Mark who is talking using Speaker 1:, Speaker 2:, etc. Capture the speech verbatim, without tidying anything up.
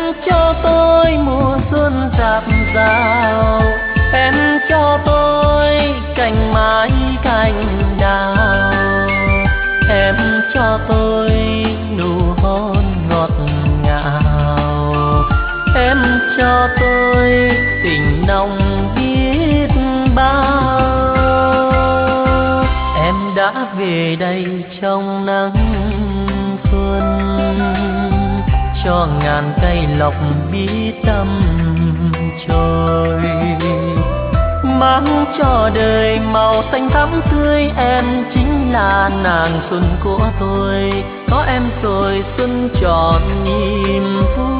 Speaker 1: cho tôi mùa xuân rạp rào, em cho tôi cành mai cành đào, em cho tôi nụ hôn ngọt ngào, em cho tôi tình nồng biết bao. Em đã về đây trong nắng xuân, cho ngàn cây lộc bí tâm trôi, mang cho đời màu xanh thắm tươi. Em chính là nàng xuân của tôi, có em rồi xuân tròn niềm vui.